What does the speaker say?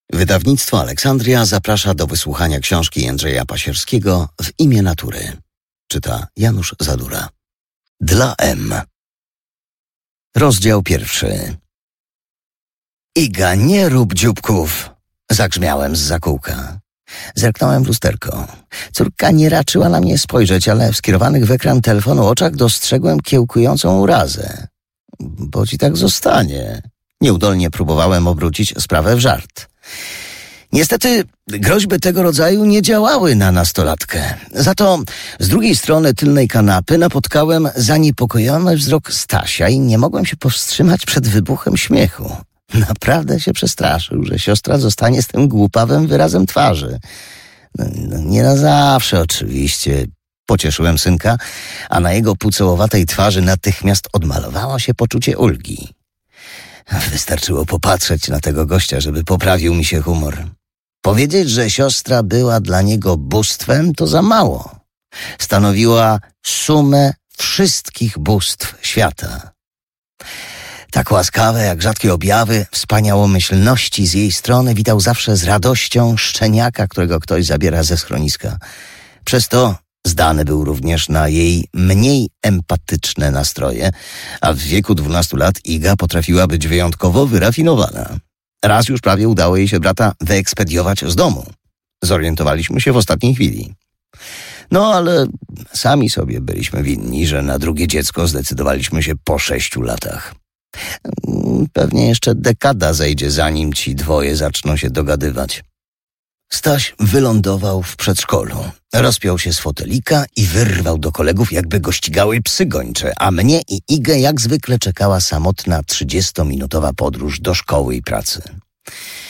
Wydawnictwo Aleksandria zaprasza do wysłuchania książki Jędrzeja Pasierskiego W imię natury. Czyta Janusz Zadura. Dla M. Rozdział 1. Iga, nie rób dzióbków! Zagrzmiałem zza kółka. Zerknąłem w lusterko. Córka nie raczyła na mnie spojrzeć, ale w skierowanych w ekran telefonu oczach dostrzegłem kiełkującą urazę. Bo ci tak zostanie. Nieudolnie próbowałem obrócić sprawę w żart. Niestety groźby tego rodzaju nie działały na nastolatkę. Za to z drugiej strony tylnej kanapy napotkałem zaniepokojony wzrok Stasia i nie mogłem się powstrzymać przed wybuchem śmiechu. Naprawdę się przestraszył, że siostra zostanie z tym głupawym wyrazem twarzy. Nie na zawsze oczywiście. Pocieszyłem synka, a na jego pucołowatej twarzy natychmiast odmalowało się poczucie ulgi. Wystarczyło popatrzeć na tego gościa, żeby poprawił mi się humor. Powiedzieć, że siostra była dla niego bóstwem, to za mało. Stanowiła sumę wszystkich bóstw świata. Tak łaskawe jak rzadkie objawy wspaniałomyślności z jej strony witał zawsze z radością szczeniaka, którego ktoś zabiera ze schroniska. Przez to zdany był również na jej mniej empatyczne nastroje, a w wieku 12 lat Iga potrafiła być wyjątkowo wyrafinowana. Raz już prawie udało jej się brata wyekspediować z domu. Zorientowaliśmy się w ostatniej chwili. No ale sami sobie byliśmy winni, że na drugie dziecko zdecydowaliśmy się po 6 latach. Pewnie jeszcze dekada zejdzie, zanim ci dwoje zaczną się dogadywać. Staś wylądował w przedszkolu. Rozpiął się z fotelika i wyrwał do kolegów, jakby go ścigały psy gończe, a mnie i Igę jak zwykle czekała samotna 30-minutowa podróż do szkoły i pracy.